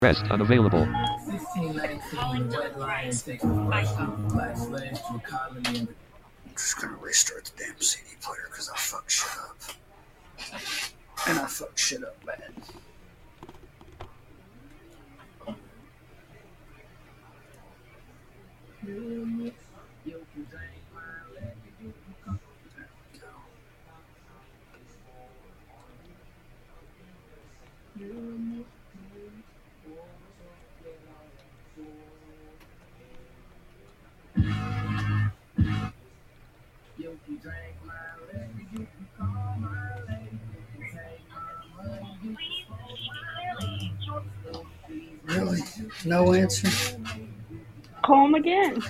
Rest unavailable. Calling Dylan Price. By phone. I'm just gonna restart the damn CD player because I fuck shit up. And I fuck shit up bad. Really? No answer? Call him again.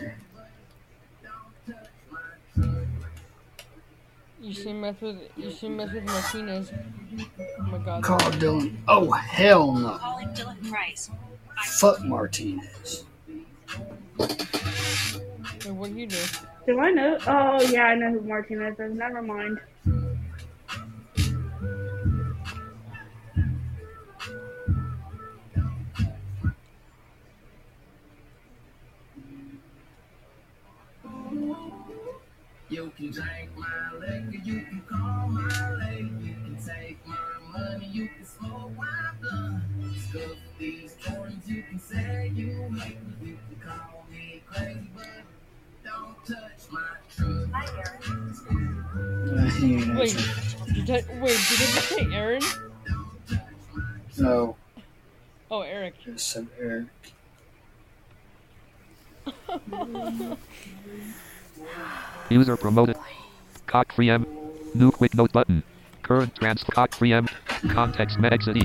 You should mess with Martinez. Oh my god. Call Dylan. Oh, hell no. Calling Dylan Price. Fuck Martinez. Wait, what do you do? Do I know? Oh, yeah, I know who Martinez is. Never mind. You can drink my liquor, you can call my lady, you can take my money, you can smoke my blood. Scuff these joints, you can say you hate me, you can call me crazy, but don't touch my truck. Hi, Aaron. He ain't Wait, answering. did I just say Aaron? No, Oh, Eric. I said Eric. User promoted. Cock free M. New quick note button. Current trans cock free M. Context med exit E.